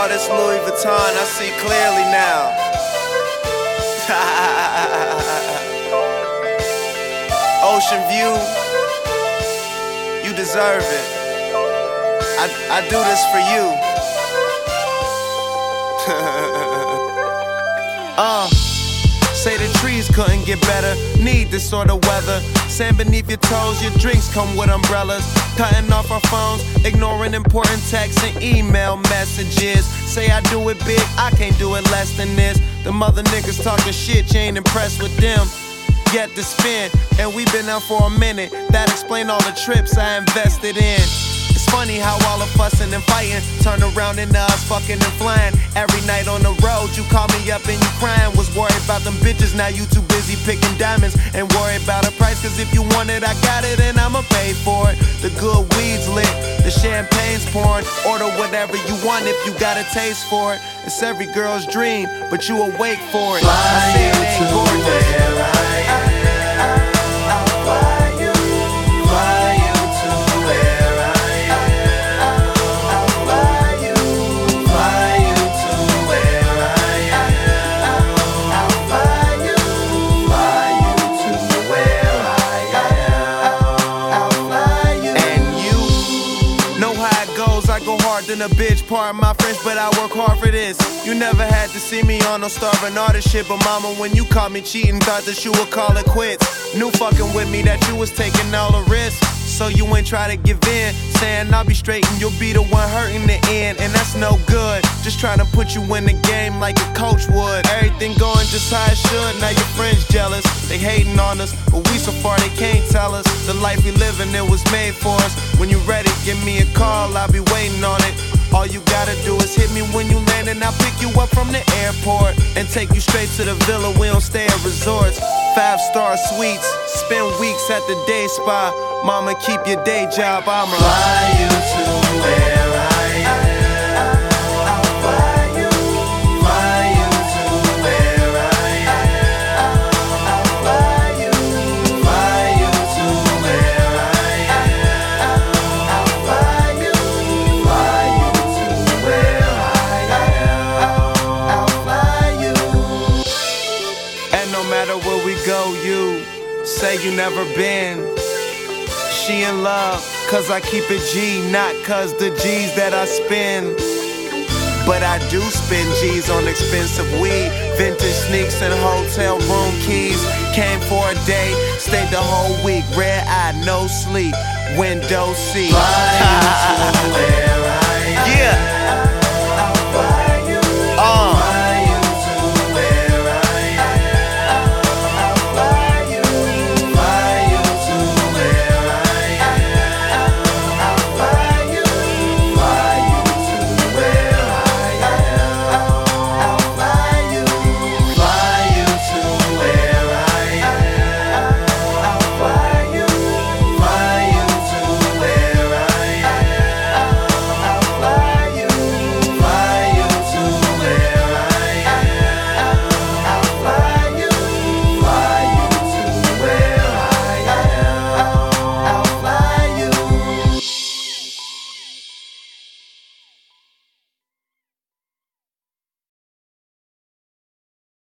this Louis Vuitton, I see clearly now. Ocean view, you deserve it. I do this for you. Say the trees couldn't get better, need this sort of weather. Sand beneath your toes, your drinks come with umbrellas. Cutting off our phones, ignoring important texts and email messages. Say I do it big, I can't do it less than this. The mother niggas talking shit, you ain't impressed with them. Yet to spend, and we been out for a minute. That explain all the trips I invested in. It's funny how all the fussing and fighting turn around into us fucking and flying. Every night on the road, you call me up and you crying. Was worried about them bitches, now you too busy picking diamonds. And worried about a price, cause if you want it, I got it and I'ma pay for it. The good weed's lit, the champagne's pouring. Order whatever you want if you got a taste for it. It's every girl's dream, but you awake for it. I say it ain't gorgeous. I go hard than a bitch, pardon my French, but I work hard for this. You never had to see me on no starving artist shit, but mama, when you caught me cheating, thought that you would call it quits. Knew fucking with me that you was taking all the risks, so you ain't try to give in. Saying I'll be straight and you'll be the one hurting the end, and that's no good. Just trying to put you in the game like a coach would. Everything going just how it should, now your friends jealous. They hating on us, but we so far they can't tell us. The life we living, it was made for us. When you ready, give me a call, I'll be waiting on it. All you gotta do is hit me when you land, and I'll pick you up from the airport and take you straight to the villa. We don't stay at resorts, 5-star suites, spend weeks at the day spa. Mama, keep your day job, I'ma fly you to where I am. I'll fly you to where I am. I'll fly you to where I am. I'll fly you to where I am. I'll fly you. And no matter where we go, you say you never been. She in love, cause I keep it G, not cause the G's that I spend. But I do spend G's on expensive weed, vintage sneaks and hotel room keys. Came for a day, stayed the whole week, red eye, no sleep, window seat. Fly you to where I am. Yeah.